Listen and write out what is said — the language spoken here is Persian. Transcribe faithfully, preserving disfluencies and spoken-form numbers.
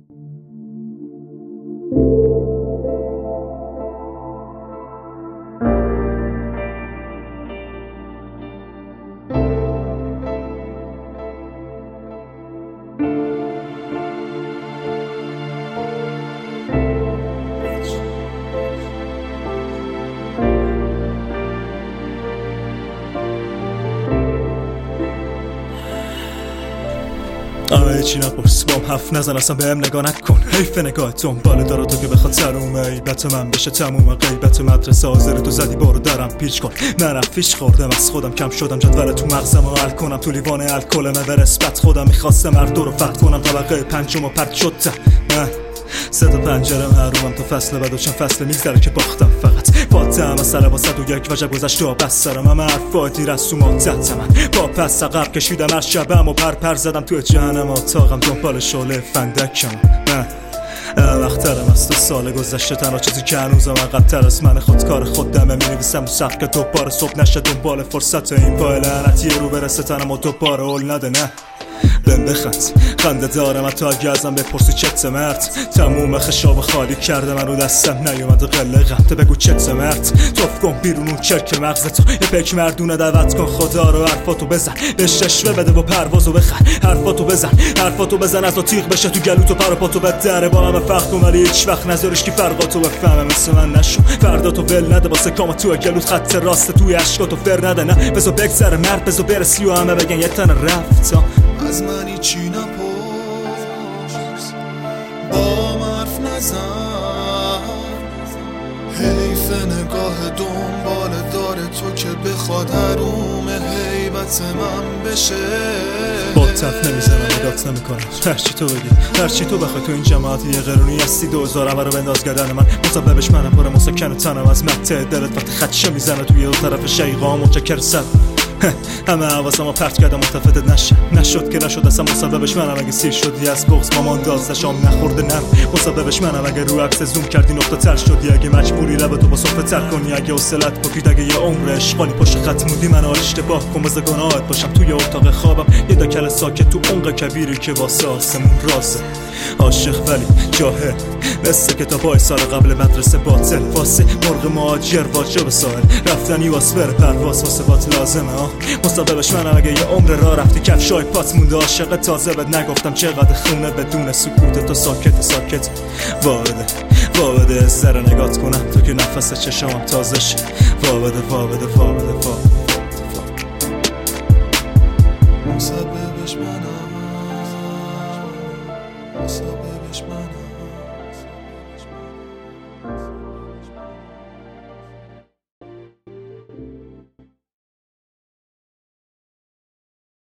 آه چی نپرس بام حرف نزن اصلا بهم نگاه نکن حیف نگاه دنبال داره تو که بخواد سروم عیبت من بشه تموم غیبت مدرسه حاضر تو زدی برو درم پیچ کن من فیش خوردم از خودم کم شدم جدول تو مغزم و حل کنم تو لیوان الکل مورسبت خودم میخواستم هر دو رو فتح کنم طبقه پنجم و پرت شد من سه تا پنجره محرومم تا فصل بعد و چند فصل میگذره که باختم فقط فاتحه مسئله با صد و یک وجب گذشته و بس سرم همه حرفاتی رسومات من با پس عقب کشیدم هر شبم و پر پر زدم توی جهنم اتاقم دنبال شعله فندکم من وقترم از تو سال گذشته تنها چیزی که هنوزم عقب‌تر از من خودکار خودمه می‌نویسم رو صفحه که دوباره صبح نشه دنبال فرصت این پای لعنتی رو برسه تنم و دوباره اول نده نه بهم بخند خنده دارم حتی اگه ازم بپرسی چت مرد تموم خشاب خالی کرده من رو دستم نیومد قلقم تو بگو چت مرد توف کن بیرون اون چرک مغزتو یه پک مردونه دعوت کن خدا رو حرفاتو بزن به ششوه بده و پروازو بخر حرفاتو بزن حرفاتو بزن از تو تیغ بشه تو گلوتو پر و پاتو بدره با همه فرق کن ولی هیچ وقت نذارش که فرقاتو بفهمه مثل من نشو فرداتو ول نده واسه کام تو گلوت خط راست توی عشقاتو فر نده نه بزو بگذره مرد بزو برسی و همه بگن یه تن رفت از منی چی نپرس با حرف نزن حیف نگاه دنبال داره تو که بخواد حروم هیبت من بشه با تف نمیزنم ادات نمیکنم هرچی تو بگی هرچی تو بخوای تو این جماعت یه قرونی هستی دوزار همه رو بنداز گردن من مسببش منم پر مسکن تنم از مقطع دلت وقتی خدشه میزنه توی دو طرف شیقا متشکر سر همه حواسمو پرت کردم متفدت نشه نشد که نشد اصلا مسببش منم اگه سیر شدی از بغض مامان دازده شام نخورده نم مسببش منم اگه رو عکس زوم کردی نقطه تر شدی اگه مجبوری لبتو با صفحه تر کنی اگه حوصلت پکید اگه یه عمر عشقانی پشت خط موندی منو اشتباه کن واسه گناهت باشم توی اتاق خوابم یه دکل ساکت تو عمق کبیری که واسه آسمون رازه عاشق ولی جاهل مثل کتابای سال قبل مدرسه باطل واسه مرغ مهاجر واجب ساحل رفتنی واسه بر پرواز واسه بات لازمه ها مسببش منم اگه یه عمر راه رفتی کفشای پات مونده عاشق تازه بد نگفتم چقدر خونه بدون سکوت تو ساکت ساکت وابده وابده از سر نگات کنم تو که نفس چشمم تازه شه وابده وابده وابده وابده مسببش منم مسببش منم